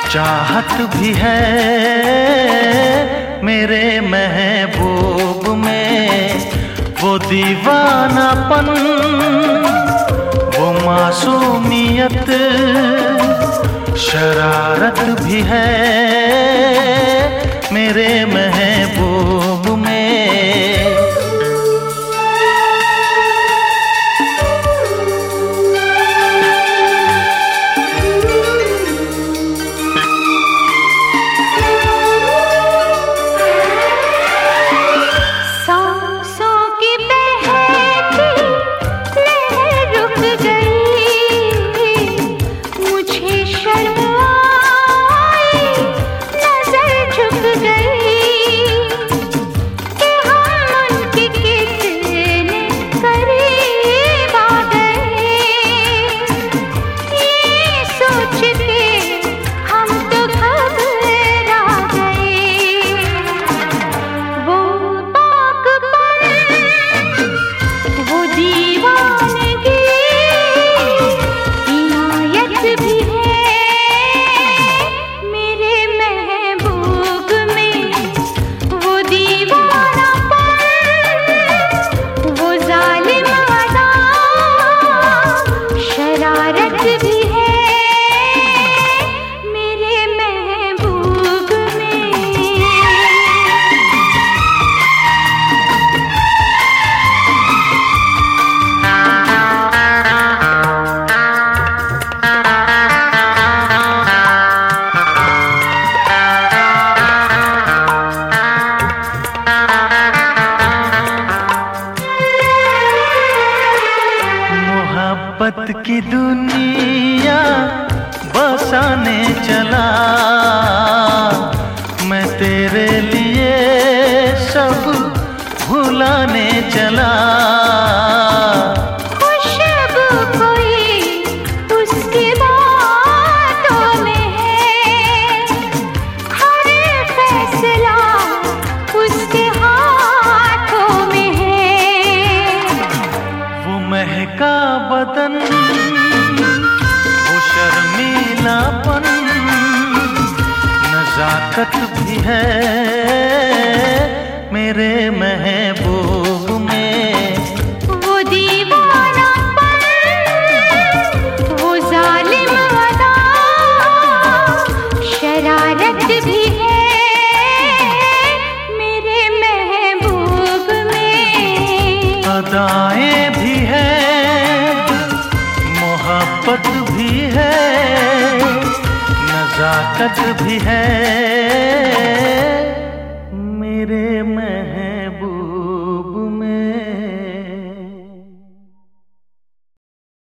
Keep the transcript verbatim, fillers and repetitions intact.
चाहत भी है मेरे महबूब में, वो दीवानापन, वो मासूमियत, शरारत भी है मेरे महबूब में। मोहब्बत की दुनिया बसाने चला मैं, तेरे लिए सब भुलाने चला। खुशबू कोई उसकी बातों में है, हर फैसला उसके हाथों में है। वो महका बदन, वो शर्मीलापन, नजाकत भी है मेरे महबूब में। वो दीवानापन, वो जालिम अदा, शरारत भी है मेरे महबूब में। अदाएं भी है, मोहब्बत भी है, नजाकत भी है मेरे महबूब।